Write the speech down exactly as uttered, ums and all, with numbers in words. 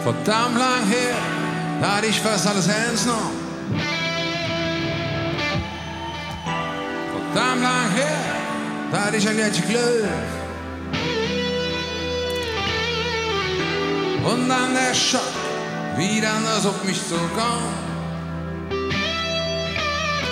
Verdammt lang her, da hatte ich fast alles ernst genommen. Verdammt lang her, da hatte ich ein Glätchen Glück. Und dann der Schock, wie dann das auf mich zukommt.